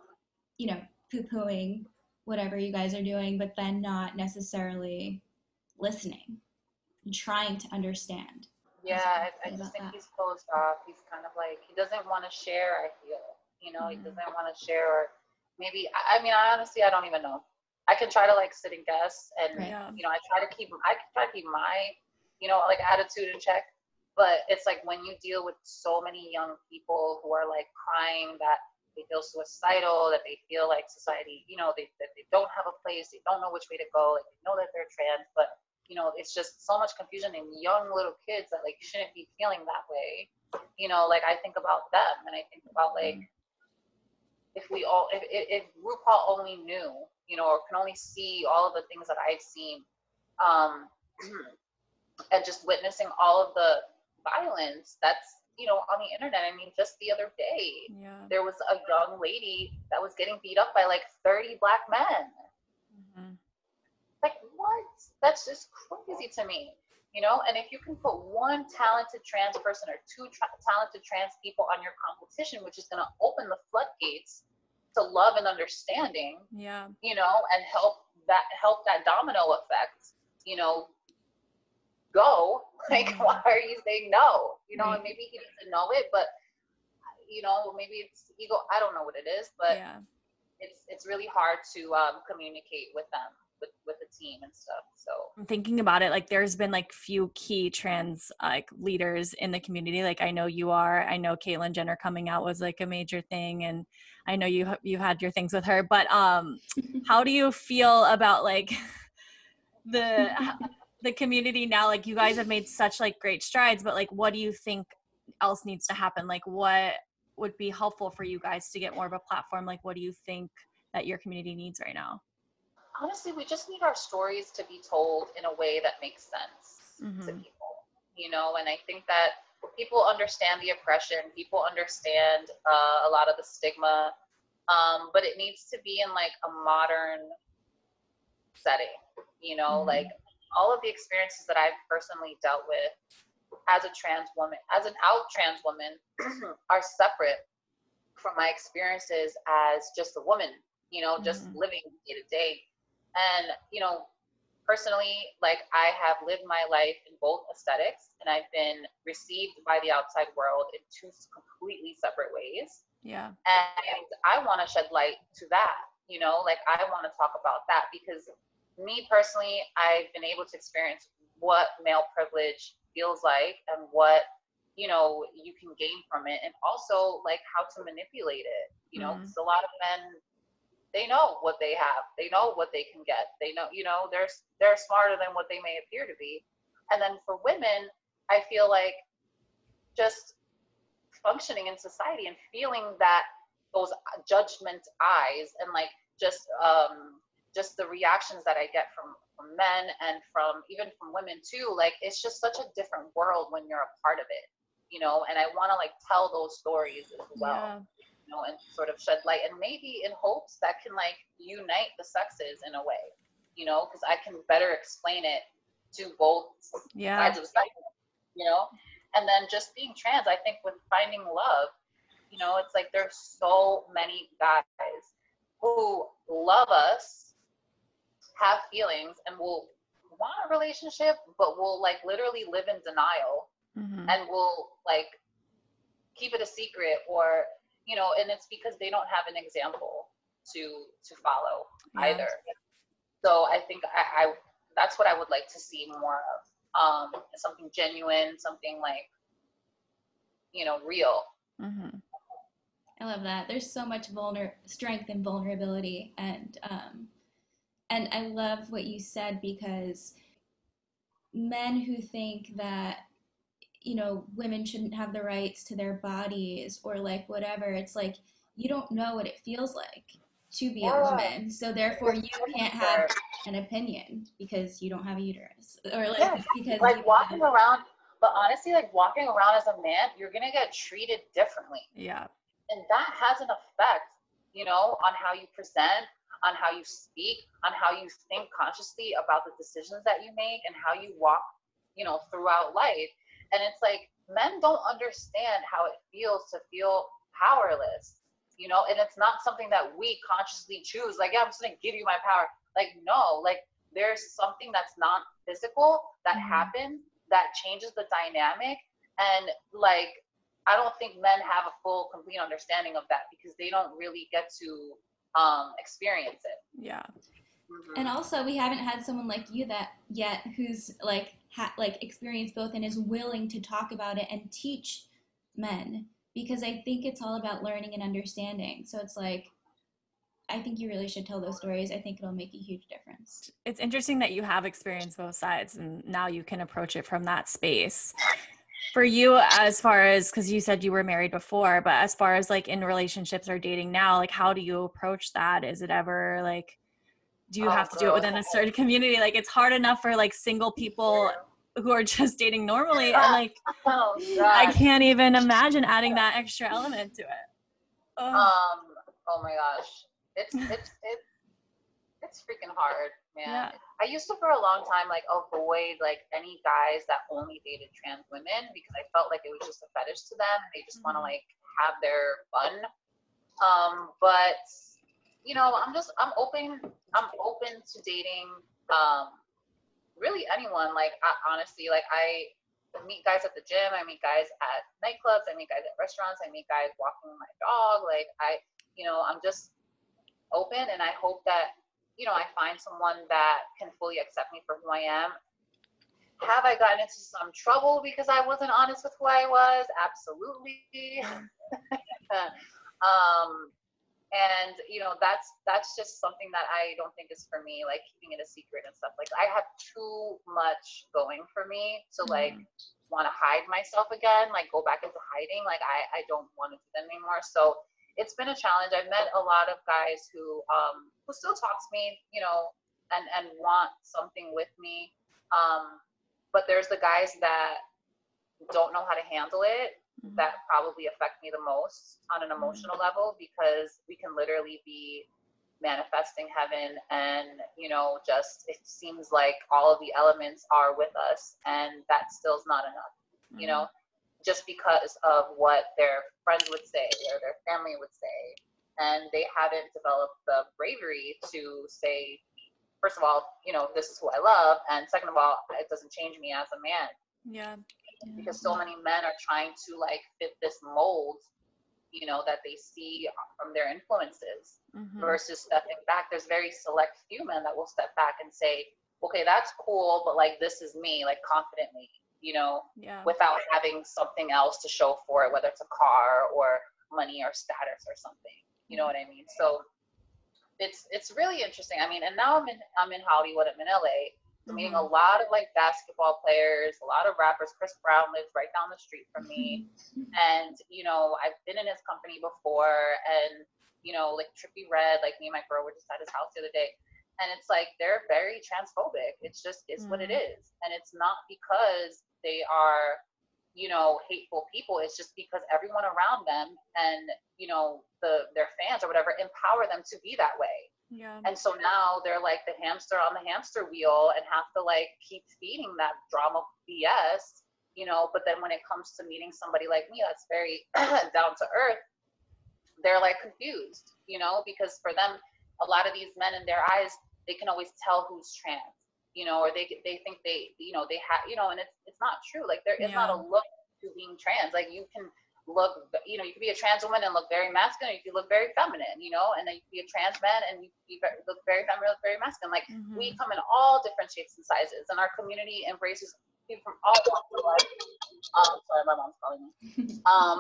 you know, poo-pooing whatever you guys are doing, but then not necessarily listening and trying to understand. Yeah, I, I just think that. he's closed off. He's kind of like, he doesn't want to share, I feel. You know, Mm-hmm. he doesn't want to share, or maybe, I, I mean, I honestly, I don't even know. I can try to like sit and guess, and, Right. Yeah. you know, I try to keep, I try to keep my, you know, like attitude in check. But it's like when you deal with so many young people who are like crying that they feel suicidal, that they feel like society, you know, they, that they don't have a place, they don't know which way to go, like they know that they're trans, but you know, it's just so much confusion in young little kids that like shouldn't be feeling that way. You know, like I think about them, and I think about like, if we all, if, if RuPaul only knew, you know, or can only see all of the things that I've seen, um, and just witnessing all of the violence that's, you know, on the internet. I mean, just the other day, Yeah. there was a young lady that was getting beat up by like thirty black men. Mm-hmm. Like, what? That's just crazy to me, you know? And if you can put one talented trans person or two tra- talented trans people on your competition, which is going to open the floodgates to love and understanding, Yeah. you know, and help that help that domino effect, you know, go. Like, Mm-hmm. why are you saying no? You know, Right. and maybe he doesn't know it, but you know, maybe it's ego. I don't know what it is, but Yeah. it's it's really hard to um, communicate with them. With, with the team and stuff. So I'm thinking about it, like there's been like few key trans like leaders in the community. Like I know you are, I know Caitlyn Jenner coming out was like a major thing, and I know you you had your things with her. But um, how do you feel about like the the community now? Like you guys have made such like great strides, but like what do you think else needs to happen? Like what would be helpful for you guys to get more of a platform? Like what do you think that your community needs right now? honestly, we just need our stories to be told in a way that makes sense Mm-hmm. to people, you know, and I think that people understand the oppression, people understand uh, a lot of the stigma, um, but it needs to be in like a modern setting, you know, Mm-hmm. like all of the experiences that I've personally dealt with as a trans woman, as an out trans woman, are separate from my experiences as just a woman, you know, just Mm-hmm. living day to day. And, you know, personally, like I have lived my life in both aesthetics, and I've been received by the outside world in two completely separate ways. Yeah. And I want to shed light to that, you know, like I want to talk about that, because me personally, I've been able to experience what male privilege feels like and what, you know, you can gain from it, and also like how to manipulate it, you know, because Mm-hmm. a lot of men they know what they have. They know what they can get. They know, you know, they're, they're smarter than what they may appear to be. And then for women, I feel like just functioning in society and feeling that those judgment eyes and like just, um, just the reactions that I get from, from men and from even from women too, like it's just such a different world when you're a part of it, you know, and I want to like tell those stories as well. Yeah. You know, and sort of shed light, and maybe in hopes that can like unite the sexes in a way, you know, because I can better explain it to both yeah. sides of the spectrum, you know. And then just being trans, I think with finding love, you know, it's like there's so many guys who love us, have feelings, and will want a relationship, but will like literally live in denial mm-hmm. and will like keep it a secret, or you know, and it's because they don't have an example to to follow yeah. either. So I think I, I that's what I would like to see more of. Um, something genuine, something like, you know, real. Mm-hmm. I love that. There's so much vulner strength and vulnerability, and um, and I love what you said, because men who think that, you know, women shouldn't have the rights to their bodies or like whatever, it's like, you don't know what it feels like to be a woman, so therefore you can't have an opinion because you don't have a uterus, or like yeah. because like walking have... around, but honestly, like walking around as a man, you're gonna get treated differently. Yeah. And that has an effect, you know, on how you present, on how you speak, on how you think consciously about the decisions that you make and how you walk, you know, throughout life. And it's like, men don't understand how it feels to feel powerless, you know, and it's not something that we consciously choose. Like, yeah, I'm just going to give you my power. Like, no, like there's something that's not physical that mm-hmm. happens that changes the dynamic. And like, I don't think men have a full, complete understanding of that because they don't really get to um, experience it. Yeah. Mm-hmm. And also, we haven't had someone like you that yet who's like ha- like experienced both and is willing to talk about it and teach men, because I think it's all about learning and understanding. So it's like, I think you really should tell those stories. I think it'll make a huge difference. It's interesting that you have experienced both sides and now you can approach it from that space. For you, as far as, because you said you were married before, but as far as like in relationships or dating now, like how do you approach that? Is it ever like, do you oh, have to do it within a certain community? Like it's hard enough for like single people who are just dating normally, and like oh, I can't even imagine adding that extra element to it. Oh. Um. Oh my gosh, it's it's it's it's freaking hard, man. Yeah. I used to for a long time like avoid like any guys that only dated trans women because I felt like it was just a fetish to them. They just mm-hmm. want to like have their fun. Um, but you know, I'm just I'm open. I'm open to dating. Um, really anyone. Like I, honestly, like I meet guys at the gym. I meet guys at nightclubs. I meet guys at restaurants. I meet guys walking my dog. Like I, you know, I'm just open, and I hope that, you know, I find someone that can fully accept me for who I am. Have I gotten into some trouble because I wasn't honest with who I was? Absolutely. um, and you know, that's that's just something that I don't think is for me, like keeping it a secret and stuff. Like I have too much going for me to like mm-hmm. want to hide myself again, like go back into hiding. Like I, I don't want to do that anymore. So it's been a challenge. I've met a lot of guys who um who still talk to me, you know, and and want something with me. Um, but there's the guys that don't know how to handle it, mm-hmm. that probably affect me the most on an emotional mm-hmm. level, because we can literally be manifesting heaven and, you know, just it seems like all of the elements are with us, and that still's not enough, mm-hmm. you know, just because of what their friends would say or their family would say. And they haven't developed the bravery to say, first of all, you know, this is who I love. And second of all, it doesn't change me as a man. Yeah. Because so many men are trying to like fit this mold, you know, that they see from their influences mm-hmm. versus stepping back. There's very select few men that will step back and say, okay, that's cool, but like, this is me, like confidently, you know, yeah. without having something else to show for it, whether it's a car or money or status or something, you know what I mean? So it's it's really interesting. I mean, and now I'm in I'm in Hollywood. I'm in L A. I'm meeting a Mhm. lot of like basketball players, a lot of rappers. Chris Brown lives right down the street from me, and you know, I've been in his company before, and you know, like Trippie Redd, like me and my girl were just at his house the other day, and it's like they're very transphobic. It's just is what it Mhm. is, and it's not because they are, you know, hateful people. It's just because everyone around them and you know the their fans or whatever empower them to be that way. Yeah. And so now they're like the hamster on the hamster wheel and have to like keep feeding that drama B S, you know. But then when it comes to meeting somebody like me that's very down to earth, they're like confused, you know, because for them, a lot of these men in their eyes, they can always tell who's trans, you know, or they they think they, you know, they have, you know, and it's it's not true. Like there is not a Yeah. look to being trans. Like you can look, you know, you could be a trans woman and look very masculine. You could look very feminine, you know, and then you could be a trans man and you could be very, look very feminine, look very masculine. Like Mhm. we come in all different shapes and sizes, and our community embraces people from all walks of life. Um, sorry, my mom's calling me. Um,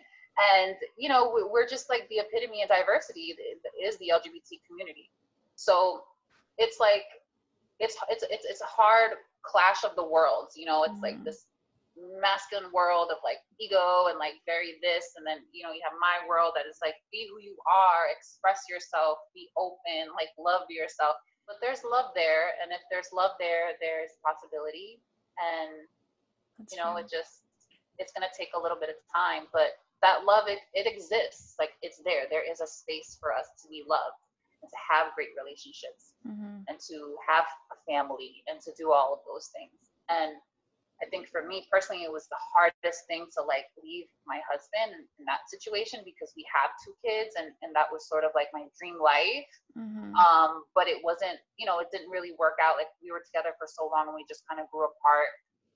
and you know, we- we're just like the epitome of diversity is the L G B T community. So it's like it's it's it's it's a hard clash of the worlds, you know. It's like Mhm. this masculine world of like ego and like very this, and then you know you have my world that is like be who you are, express yourself, be open, like love yourself. But there's love there, and if there's love there, there's possibility, and That's you know true. it just it's going to take a little bit of time, but that love, it, it exists. Like it's there there is a space for us to be loved and to have great relationships Mhm. and to have a family and to do all of those things. And I think for me personally, it was the hardest thing to like leave my husband in, in that situation because we have two kids, and, and that was sort of like my dream life. Mhm. Um, but it wasn't, you know, it didn't really work out. Like we were together for so long and we just kind of grew apart.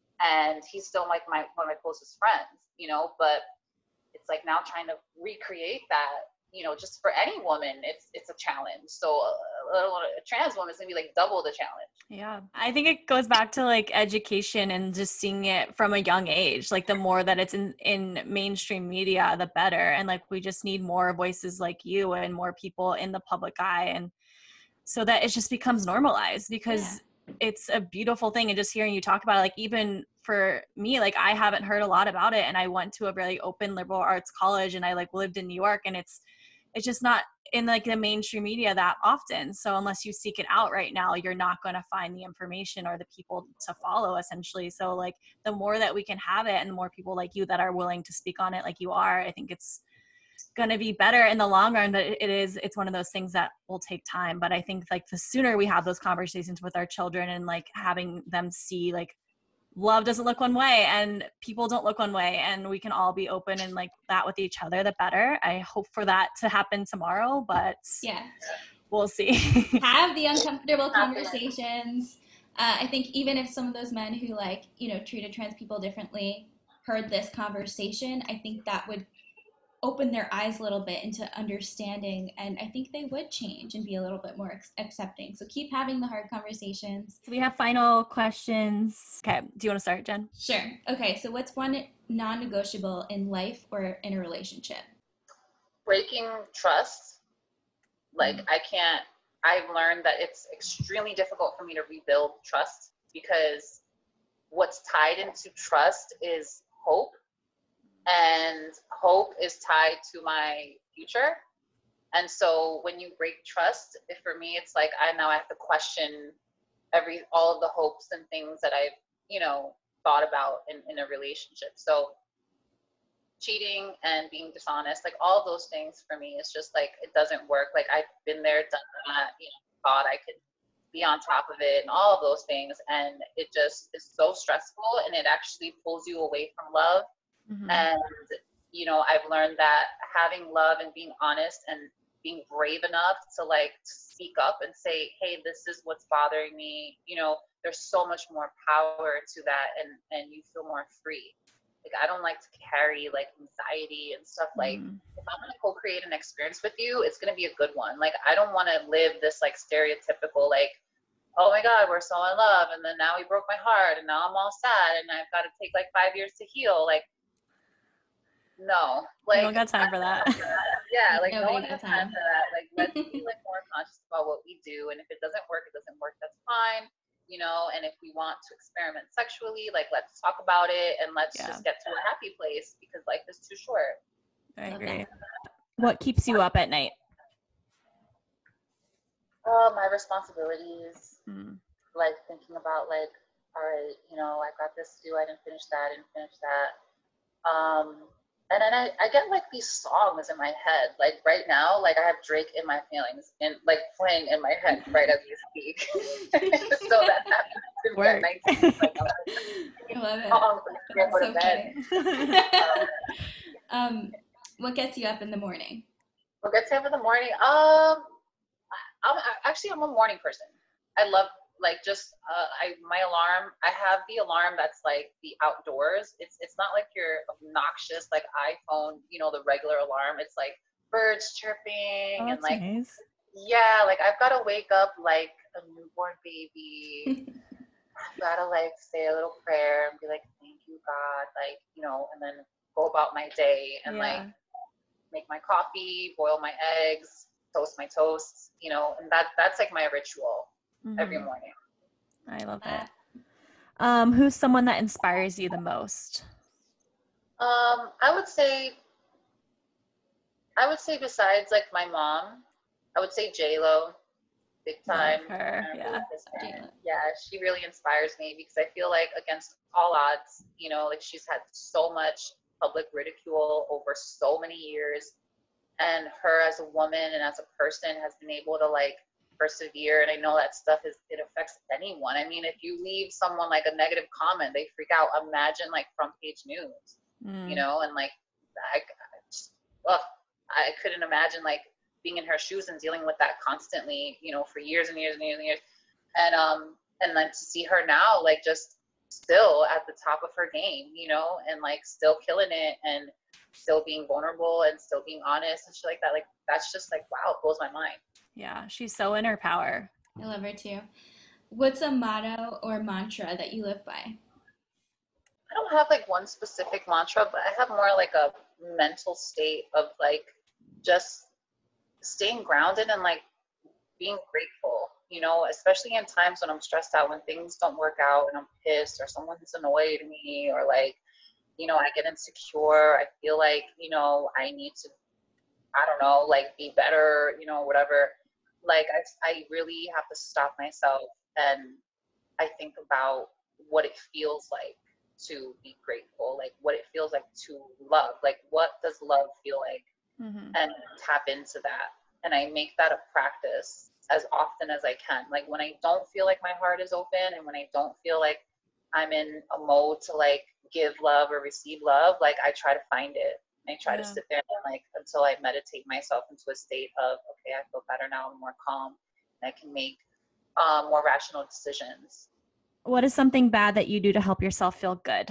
And he's still like my one of my closest friends, you know, but it's like now trying to recreate that, you know, just for any woman, it's it's a challenge. So a, a, a trans woman is gonna be like double the challenge. Yeah. I think it goes back to like education and just seeing it from a young age. Like the more that it's in, in mainstream media, the better. And like we just need more voices like you and more people in the public eye, and so that it just becomes normalized, because Yeah. it's a beautiful thing. And just hearing you talk about it, like even for me, like I haven't heard a lot about it, and I went to a very open liberal arts college, and I like lived in New York, and it's it's just not in like the mainstream media that often. So unless you seek it out right now, you're not going to find the information or the people to follow, essentially. So like the more that we can have it, and the more people like you that are willing to speak on it like you are, I think it's going to be better in the long run. But it is, it's one of those things that will take time. But I think like the sooner we have those conversations with our children, and like having them see like love doesn't look one way and people don't look one way, and we can all be open and like that with each other, the better. I hope for that to happen tomorrow, but Yeah. we'll see. Have the uncomfortable conversations. Uh, I think even if some of those men who like, you know, treated trans people differently heard this conversation, I think that would open their eyes a little bit into understanding, and I think they would change and be a little bit more ex- accepting. So keep having the hard conversations. So we have final questions. Okay, do you want to start, Jen? Sure. Okay, so what's one non-negotiable in life or in a relationship? Breaking trust. Like Mm. I can't, I've learned that it's extremely difficult for me to rebuild trust, because what's tied into trust is hope, and hope is tied to my future. And so when you break trust, if for me it's like I now have to question every all of the hopes and things that I've, you know, thought about in, in a relationship. So cheating and being dishonest, like all of those things for me, it's just like it doesn't work. Like I've been there, done that, you know, thought I could be on top of it and all of those things, and it just is so stressful, and it actually pulls you away from love. Mm-hmm. And you know, I've learned that having love and being honest and being brave enough to like speak up and say, hey, this is what's bothering me, you know, there's so much more power to that, and and you feel more free. Like I don't like to carry like anxiety and stuff. Like Mm-hmm. if I'm gonna co-create an experience with you, it's gonna be a good one. Like I don't want to live this like stereotypical like, oh my God, we're so in love, and then now he broke my heart, and now I'm all sad, and I've got to take like five years to heal. Like no, like I don't got time for that. Yeah, like Nobody no one got has time time. for that. Like let's be like more conscious about what we do, and if it doesn't work, it doesn't work. That's fine, you know. And if we want to experiment sexually, like let's talk about it and let's Yeah. just get to a happy place because life is too short. I Love agree. that. What keeps you up at night? Uh, my responsibilities, Mm. like thinking about like, all right, you know, I got this to do, I didn't finish that, I didn't finish that. Um, and then I, I get like these songs in my head. Like right now, like I have Drake in my feelings and like playing in my head right as we speak. So that happens to me at night. Like, I love it. songs, like, That's go to so bed. funny. um, what gets you up in the morning? What gets me up in the morning? Um, I'm actually I'm a morning person. I love like just uh, I my alarm. I have the alarm that's like the outdoors. It's it's not like your obnoxious like iPhone, you know, the regular alarm. It's like birds chirping Oh, and that's like nice. yeah, like I've got to wake up like a newborn baby. I've got to like say a little prayer and be like, thank you God, like you know, and then go about my day and Yeah. like make my coffee, boil my eggs, toast my toasts, you know, and that that's like my ritual every Mhm. morning. I love it. That- Um, who's someone that inspires you the most? Um, I would say, I would say besides like my mom, I would say J Lo, big time. Love her. I'm a Yeah. really big fan. J-Lo. Yeah, she really inspires me because I feel like against all odds, you know, like she's had so much public ridicule over so many years, and her as a woman and as a person has been able to like persevere. And I know that stuff is it affects anyone. I mean, if you leave someone like a negative comment, they freak out. Imagine like front page news, Mm. you know, and like I, I just, ugh, I couldn't imagine like being in her shoes and dealing with that constantly, you know, for years and years and years and years. And um, and then to see her now, like just still at the top of her game, you know, and like still killing it and still being vulnerable and still being honest and shit like that. Like that's just like wow, it blows my mind. Yeah, she's so in her power. I love her too. What's a motto or mantra that you live by? I don't have like one specific mantra, but I have more like a mental state of like just staying grounded and like being grateful, you know, especially in times when I'm stressed out, when things don't work out and I'm pissed or someone's annoyed me or like, you know, I get insecure. I feel like, you know, I need to, I don't know, like be better, you know, whatever. Like I, I really have to stop myself and I think about what it feels like to be grateful, like what it feels like to love, like what does love feel like, Mm-hmm. and tap into that. And I make that a practice as often as I can. Like when I don't feel like my heart is open and when I don't feel like I'm in a mode to like give love or receive love, like I try to find it. I try Yeah. to sit there and like until I meditate myself into a state of, okay, I feel better now, I'm more calm, and I can make um, more rational decisions. What is something bad that you do to help yourself feel good?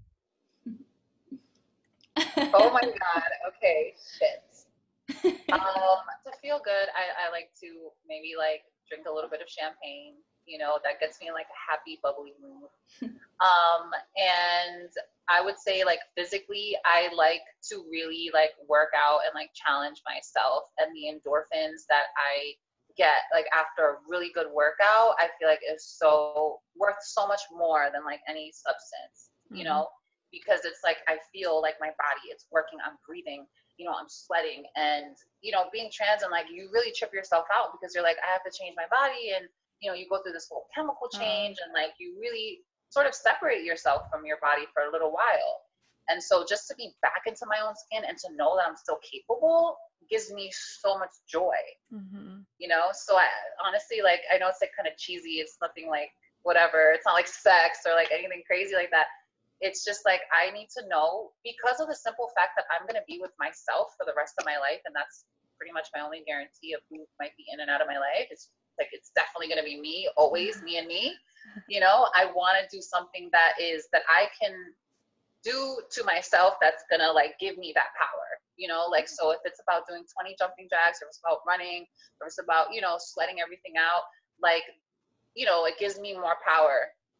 Oh my God. Okay. Shit. Um, to feel good, I, I like to maybe like drink a little bit of champagne, you know, that gets me in like a happy, bubbly mood. Um, and I would say like physically, I like to really like work out and like challenge myself, and the endorphins that I get like after a really good workout, I feel like is so worth so much more than like any substance, you Mhm. know, because it's like I feel like my body, it's working, I'm breathing, you know, I'm sweating, and you know, being trans and like you really trip yourself out because you're like, I have to change my body, and you know, you go through this whole chemical change, and like you really sort of separate yourself from your body for a little while. And so just to be back into my own skin and to know that I'm still capable gives me so much joy, Mm-hmm. you know? So I honestly, like, I know it's like kind of cheesy. It's nothing like whatever. It's not like sex or like anything crazy like that. It's just like, I need to know because of the simple fact that I'm going to be with myself for the rest of my life. And that's pretty much my only guarantee of who might be in and out of my life. It's like, it's definitely going to be me, always me and me. You know, I want to do something that is that I can do to myself that's going to like give me that power, you know, like, so if it's about doing twenty jumping jacks, or it's about running, or it's about, you know, sweating everything out, like, you know, it gives me more power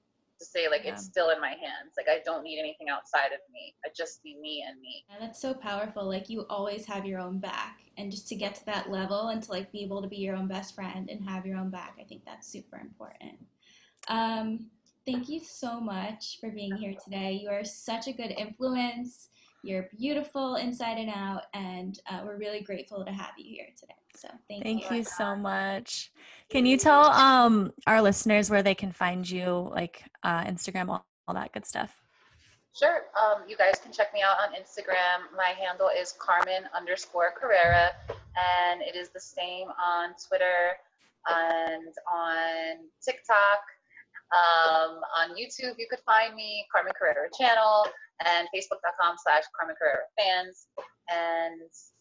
to say like, Yeah. it's still in my hands. Like, I don't need anything outside of me. I just need me and me. Yeah, that's so powerful. Like, you always have your own back. And just to get to that level and to like be able to be your own best friend and have your own back, I think that's super important. Um, thank you so much for being here today. You are such a good influence. You're beautiful inside and out, and uh, we're really grateful to have you here today. So thank, Thank you. you so much. Can you tell um, our listeners where they can find you, like uh, Instagram, all, all that good stuff? Sure. Um, you guys can check me out on Instagram. My handle is Carmen underscore Carrera, and it is the same on Twitter and on TikTok. Um, on YouTube, you could find me, Carmen Carrera channel, and Facebook.com slash Carmen Carrera fans. And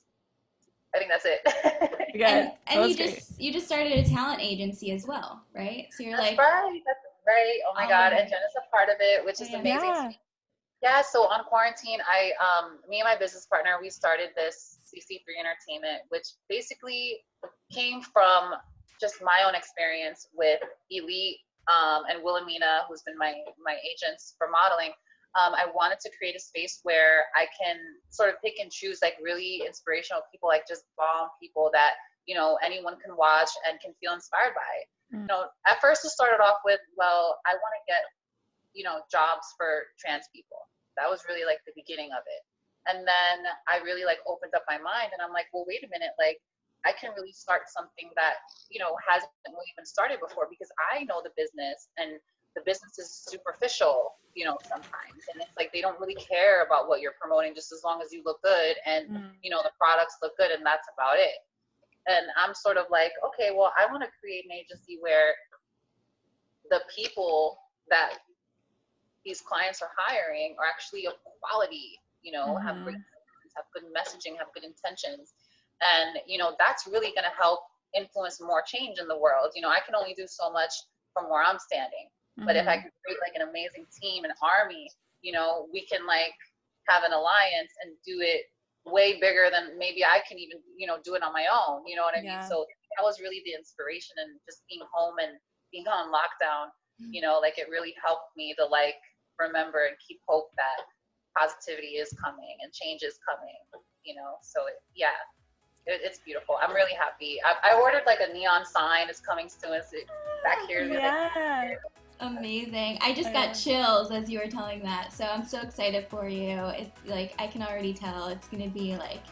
I think that's it. Good. And, and you great. just you just started a talent agency as well, right? So you're that's like, right. That's right. Oh my Oh, God. yeah. And Jenna's a part of it, which is Yeah. amazing. Yeah. Yeah, so on quarantine, I, um, me and my business partner, we started this C C three Entertainment, which basically came from just my own experience with Elite um, and Wilhelmina, who's been my my agents for modeling. Um, I wanted to create a space where I can sort of pick and choose like really inspirational people, like just bomb people that, you know, anyone can watch and can feel inspired by. Mm. You know, at first it started off with, well, I want to get, you know, jobs for trans people. That was really like the beginning of it. And then I really like opened up my mind and I'm like, well, wait a minute, like I can really start something that, you know, hasn't really been started before, because I know the business and the business is superficial, you know, sometimes. And it's like, they don't really care about what you're promoting, just as long as you look good and, mm. you know, the products look good, and that's about it. And I'm sort of like, okay, well, I want to create an agency where the people that these clients are hiring are actually of quality, you know, mm-hmm. have great, have good messaging, have good intentions. And, you know, that's really going to help influence more change in the world. You know, I can only do so much from where I'm standing, mm-hmm. but if I can create like an amazing team, an army, you know, we can like have an alliance and do it way bigger than maybe I can even, you know, do it on my own. You know what I yeah. mean? So that was really the inspiration, and just being home and being on lockdown, mm-hmm. you know, like it really helped me to like remember and keep hope that positivity is coming and change is coming, you know. So it, yeah, it, it's beautiful. I'm really happy. I, I ordered like a neon sign. It's coming soon. It's back here. Yeah. Amazing. I just got chills as you were telling that, so I'm so excited for you. It's like, I can already tell it's gonna be like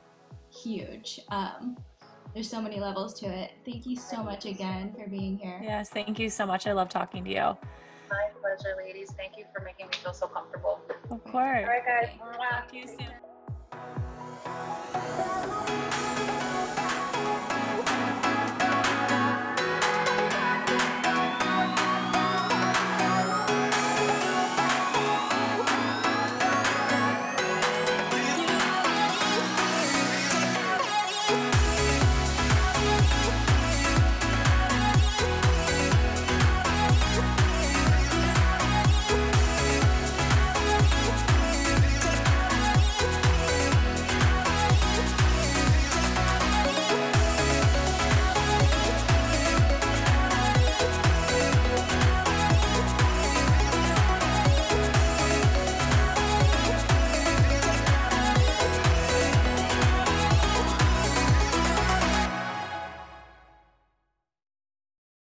huge. Um there's so many levels to it. Thank you so much again for being here. Yes, thank you so much. I love talking to you. My pleasure, ladies. Thank you for making me feel so comfortable. Of course. All right, guys. Talk to you soon.